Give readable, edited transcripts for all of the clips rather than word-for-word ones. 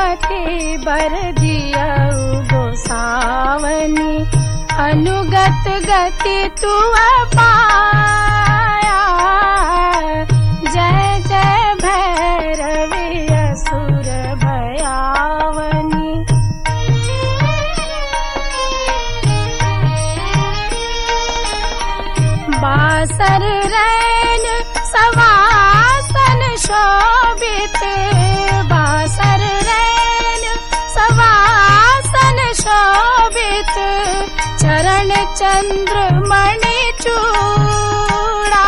गति बर दियउ गोसावनी, अनुगत गति तू पाया। जय जय भैरवी असुर भयावनी। बासर रैन सवासन शोभित, बासर रैन सवासन शोभित, चरण चंद्रमणि चूड़ा।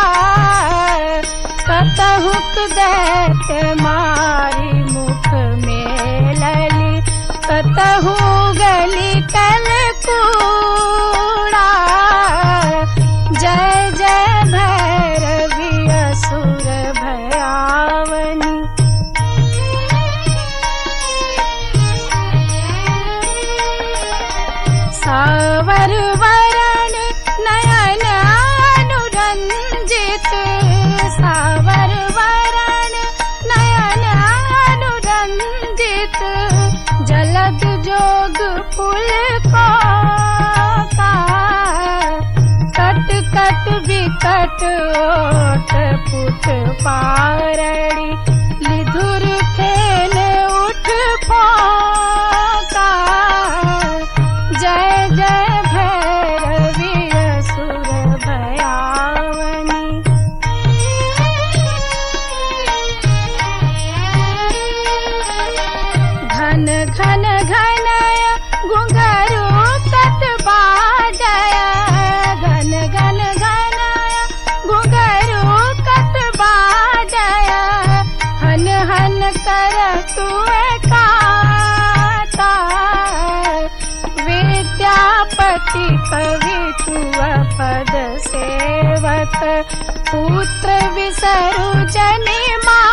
कतहुक दैत्य मारी मुख में लली, कतहु गली कल कूड़ा। जय जय भैरवी असुर भयावनी। सावर वरण नयन अनुरंजित, सावर वरण नयन अनुरंजित, जलद जोग पुल को कट कट विकट ओट पुट पारड़ी, लिधुर खेल उठ पोका। जय जय भैरवी असुर भयावनी। घन घन घनय घुंघरू तत बाजय, घन घन घनय घुंघरू तत बाजय, हन हन कर तुए काता। विद्यापति कवि तुअ पद सेवक, पुत्र विसरु जनि मा।